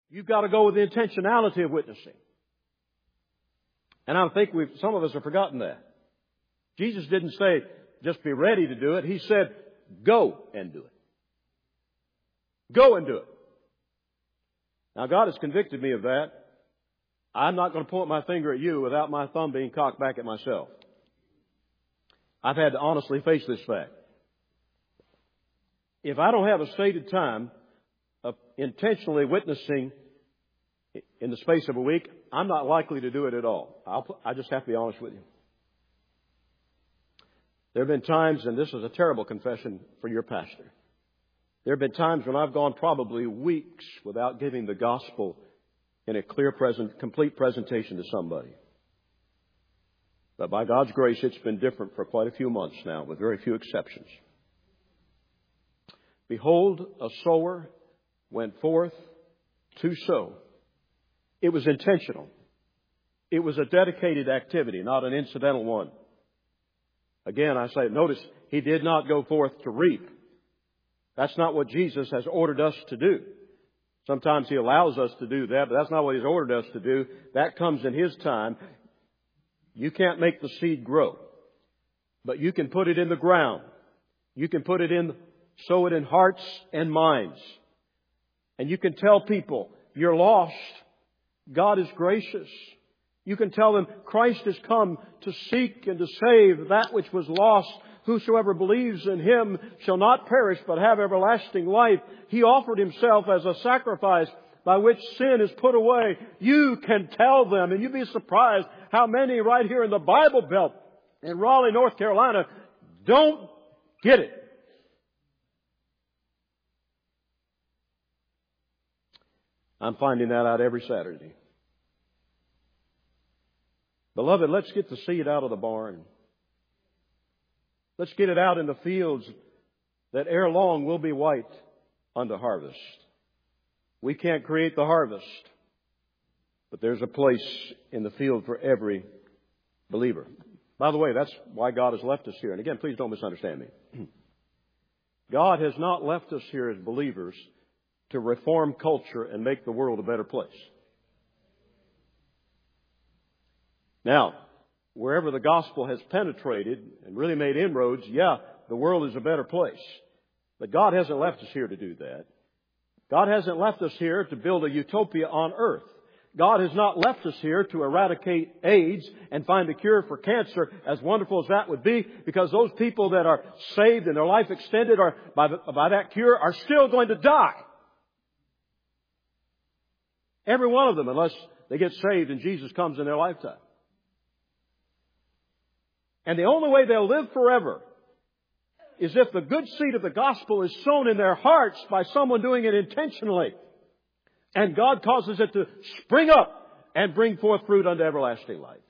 You've got to go with the intentionality of witnessing. And I think some of us have forgotten that. Jesus didn't say, just be ready to do it. He said, go and do it. Go and do it. Now, God has convicted me of that. I'm not going to point my finger at you without my thumb being cocked back at myself. I've had to honestly face this fact. If I don't have a stated time of intentionally witnessing in the space of a week, I'm not likely to do it at all. I just have to be honest with you. There have been times, and this is a terrible confession for your pastor, there have been times when I've gone probably weeks without giving the gospel in a clear, complete presentation to somebody. But by God's grace, it's been different for quite a few months now, with very few exceptions. Behold, a sower went forth to sow. It was intentional. It was a dedicated activity, not an incidental one. Again, I say, notice, he did not go forth to reap. That's not what Jesus has ordered us to do. Sometimes He allows us to do that, but that's not what He's ordered us to do. That comes in His time. You can't make the seed grow, but you can put it in the ground. You can sow it in hearts and minds. And you can tell people, you're lost. God is gracious. You can tell them, Christ has come to seek and to save that which was lost. Whosoever believes in Him shall not perish but have everlasting life. He offered Himself as a sacrifice by which sin is put away. You can tell them, and you'd be surprised how many right here in the Bible Belt in Raleigh, North Carolina, don't get it. I'm finding that out every Saturday. Beloved, let's get the seed out of the barn. Let's get it out in the fields that ere long will be white unto harvest. We can't create the harvest, but there's a place in the field for every believer. By the way, that's why God has left us here. And again, please don't misunderstand me. God has not left us here as believers to reform culture and make the world a better place. Now, wherever the gospel has penetrated and really made inroads, the world is a better place. But God hasn't left us here to do that. God hasn't left us here to build a utopia on earth. God has not left us here to eradicate AIDS and find a cure for cancer, as wonderful as that would be, because those people that are saved and their life extended by that cure are still going to die. Every one of them, unless they get saved and Jesus comes in their lifetime. And the only way they'll live forever is if the good seed of the gospel is sown in their hearts by someone doing it intentionally. And God causes it to spring up and bring forth fruit unto everlasting life.